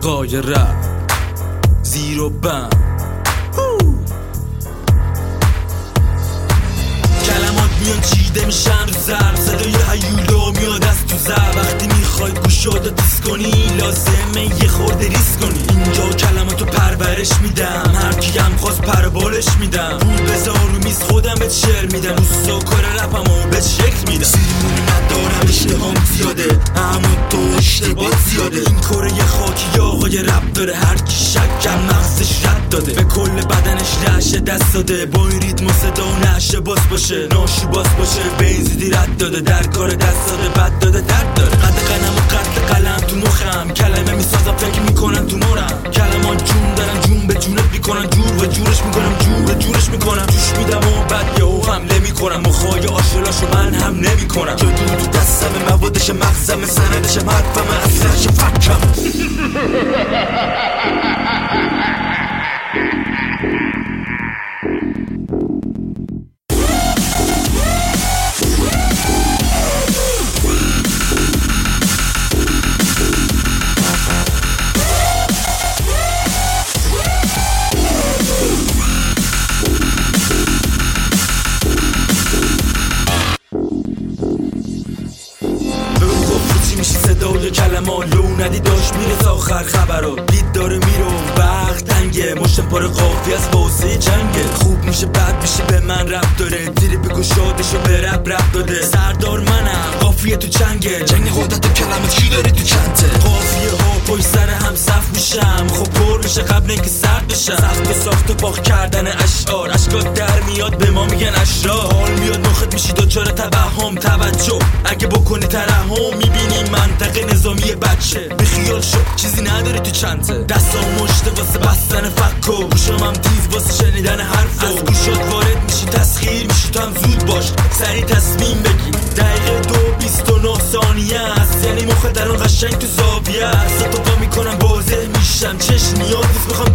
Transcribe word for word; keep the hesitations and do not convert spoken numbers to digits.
رفقای رپ زیر و بم. کلمات میان چیده میشن رو ضرب، صدای هیولا میاد از تو زر. وقتی میخوای گوشاتو تیز کنی لازمه یه خورده ریس کنی. اینجا کلماتو پرورش میدم، هر کی هم خواست پربالش میدم. پول بذار رو میز خودم بهت شعر میدم، روستا کار رپمو بهت شکل میدم. سیریمونی ندارم اشتهام زیاده، اما تو اشتباه زیاده. این کاره یه خاکی آقای رپ داره، هر کی شکم مغزش رد داده. به کل بدنش رعشه دست داده، با این ریتم و صدا نشه باز باشه، ناشو باز باشه. بینزیدی رد داده، در کار دست داده، بد داده، درد داره. قد قلم و قتل قلم تو مخم، کلمه میسازم فکر میکنن تو مرم. کلمات جون دارن، جون به جونت میکنن، جور و جورش میکنم، جور به جورش میکنم. جوش میدم و بعد یهو حمله میکنم، مخای آشلاشو من هم نمیکنم. جادو تو دستم، موادش مغزم، سندش حرفم، اصلش فکم. صدای کلمات لو ندی داشت میره تا آخر خبرها. دید داره میره و وقت تنگه، مشتم پاره قافی از واسه جنگه. خوب میشه بد میشه به من رب داره، دیری بگو شادشو به رب رب داده. سردار منم قافیه تو چنگه، جنگ قدرت و کلمات کی داری تو چنته. قافیه ها پای سر هم صف میشم، خب پر میشه قبل اینکه سرد بشم. سخت و ساخت و پاک کردن اشعار، اشکات در میاد به ما میگن اشرار. حال میاد مخت میشی دوچار توهم، توجه اگه بکنی ترحم میبینی منطقه نظامی بچه. بیخیال شو چیزی نداری تو چنته، دستام مشته واسه بستن فکو، گوشام هم تیز واسه شنیدن حرفو. از گوشات وارد میشی تسخیر میشی، تو هم زود باش سریع تصمیم بگی. دقیقه دو بیست و نه ثانیه است، یعنی مخ در اون قشنگ تو زاویه است. تو پا میکنم بازه میشم، چش نیاز نیست بخوام